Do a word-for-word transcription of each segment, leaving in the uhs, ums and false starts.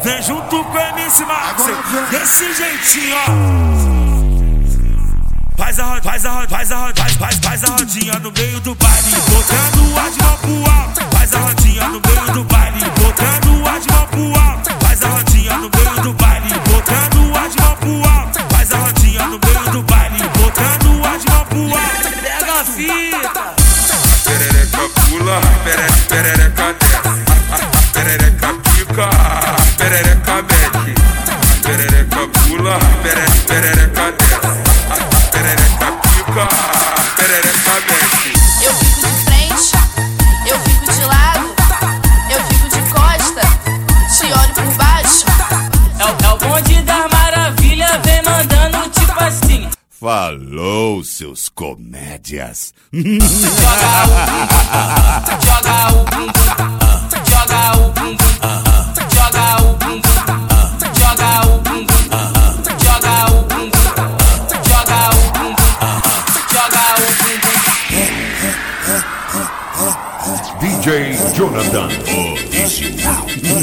Vem junto com o M C Max, desse jeitinho, ó. Faz a rodinha, faz a rodinha, faz a rodinha, faz, faz a rodinha no meio do baile, botando o ar de mão pro alto. Faz a rodinha no meio do baile, botando o ar de mão pro alto. Faz a rodinha no meio do baile, botando o ar de mão pro alto. Faz a rodinha no meio do baile, botando o ar de mão pro alto. Pega a fita. Perereca pula, perereca, perereca desce. Perereca pica, perereca mete. Perereca pula, perereca, perereca desce. Perereca pica, perereca mete. Eu fico de frente, eu fico de lado, eu fico de costa, te olho por baixo. É o, é o bonde da maravilha, vem mandando tipo assim. Falou, seus comédias. Joga o bumbum, joga o bumbum, joga o bumbum, joga o bumbum, joga o bumbum, joga o bumbum, joga o bumbum, joga o bumbum. D J Jonathan original.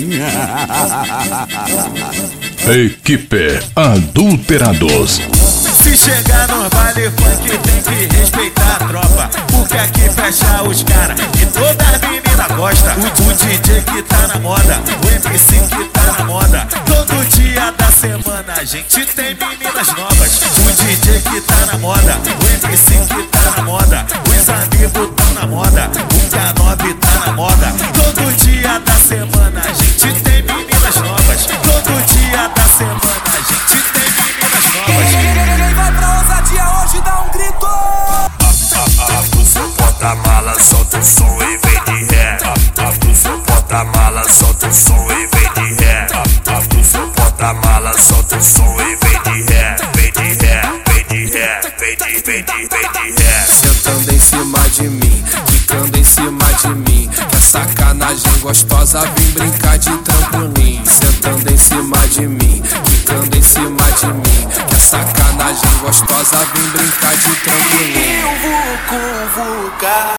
Equipe Adulterados. Se chegar no baile funk tem que respeitar a tropa, porque aqui fecha os caras e toda as meninas gostam. O, o D J que tá na moda, o M C que tá na moda. Todo dia da semana a gente tem meninas novas. O D J que tá na moda, o M C que tá na moda. Os amigos tão na moda, o K nove tá na moda. Todo dia da semana a gente tem meninas novas. Todo dia da semana a gente tem meninas novas. Quem vai pra ousadia hoje dá um grito. Abre o seu porta-mala, solta o som e vem de ré. Abre o seu porta-mala, solta o som e vem de ré. Abre o seu porta-mala, solta o som e vem de ré. Vem de ré, vem de ré, vem de, vem de, vem de ré. Sentando em cima de mim, ficando em cima de mim. Que a sacanagem gostosa vem brincar de trampolim. Sentando em cima de mim, ficando em cima de mim. Que a sacanagem gostosa vem brincar de trampolim. Eu vou convocar